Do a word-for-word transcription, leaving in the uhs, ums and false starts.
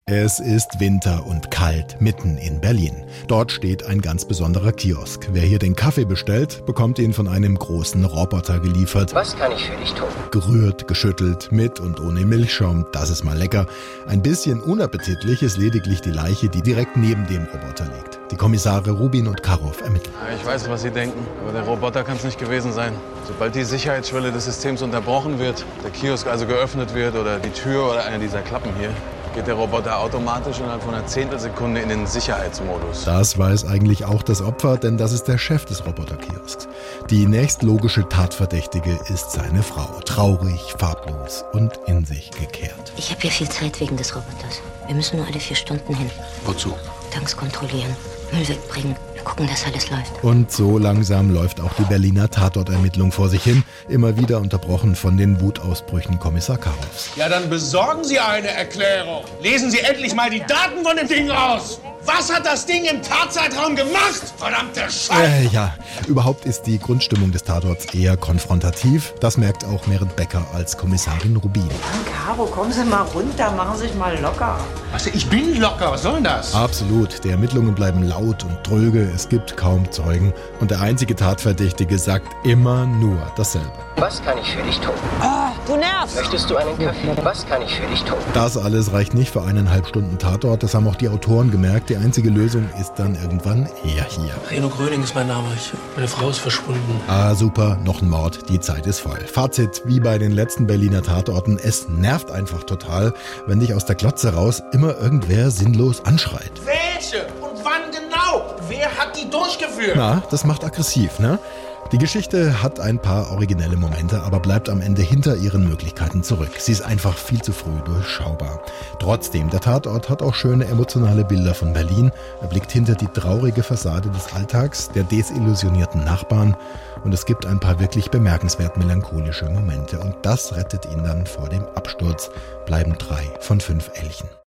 Es ist Winter und kalt mitten in Berlin. Dort steht ein ganz besonderer Kiosk. Wer hier den Kaffee bestellt, bekommt ihn von einem großen Roboter geliefert. Was kann ich für dich tun? Gerührt, geschüttelt, mit und ohne Milchschaum, das ist mal lecker. Ein bisschen unappetitlich ist lediglich die Leiche, die direkt neben dem Roboter liegt. Die Kommissare Rubin und Karow ermitteln. Ich weiß, was Sie denken, aber der Roboter kann es nicht gewesen sein. Sobald die Sicherheitsschwelle des Systems unterbrochen wird, der Kiosk also geöffnet wird oder die Tür oder eine dieser Klappen hier, geht der Roboter automatisch innerhalb von einer Zehntelsekunde in den Sicherheitsmodus. Das weiß eigentlich auch das Opfer, denn das ist der Chef des Roboterkiosks. Die nächstlogische Tatverdächtige ist seine Frau. Traurig, farblos und in sich gekehrt. Ich habe hier viel Zeit wegen des Roboters. Wir müssen nur alle vier Stunden hin. Wozu? Tanks kontrollieren, Müll wegbringen, gucken, dass alles läuft. Und so langsam läuft auch die Berliner Tatortermittlung vor sich hin, immer wieder unterbrochen von den Wutausbrüchen Kommissar Karows. Ja, dann besorgen Sie eine Erklärung. Lesen Sie endlich mal die Daten von dem Ding raus. Was hat das Ding im Tatzeitraum gemacht? Verdammte Scheiße! Äh, ja, überhaupt ist die Grundstimmung des Tatorts eher konfrontativ. Das merkt auch Merit Becker als Kommissarin Rubin. Mann, Caro, kommen Sie mal runter, machen Sie sich mal locker. Also, ich bin locker, was soll denn das? Absolut, die Ermittlungen bleiben laut und dröge, es gibt kaum Zeugen. Und der einzige Tatverdächtige sagt immer nur dasselbe. Was kann ich für dich tun? Ah, du nervst! Möchtest du einen Kaffee? Was kann ich für dich tun? Das alles reicht nicht für eineinhalb Stunden Tatort, das haben auch die Autoren gemerkt. Die einzige Lösung ist dann irgendwann er hier. Reno Gröning ist mein Name. Ich, meine Frau ist verschwunden. Ah, super, noch ein Mord, die Zeit ist voll. Fazit, wie bei den letzten Berliner Tatorten, es nervt einfach total, wenn dich aus der Glotze raus immer irgendwer sinnlos anschreit. Welche? Und wann genau? Wer hat die durchgeführt? Na, das macht aggressiv, ne? Die Geschichte hat ein paar originelle Momente, aber bleibt am Ende hinter ihren Möglichkeiten zurück. Sie ist einfach viel zu früh durchschaubar. Trotzdem, der Tatort hat auch schöne emotionale Bilder von Berlin. Er blickt hinter die traurige Fassade des Alltags, der desillusionierten Nachbarn. Und es gibt ein paar wirklich bemerkenswert melancholische Momente. Und das rettet ihn dann vor dem Absturz. Bleiben drei von fünf Elchen.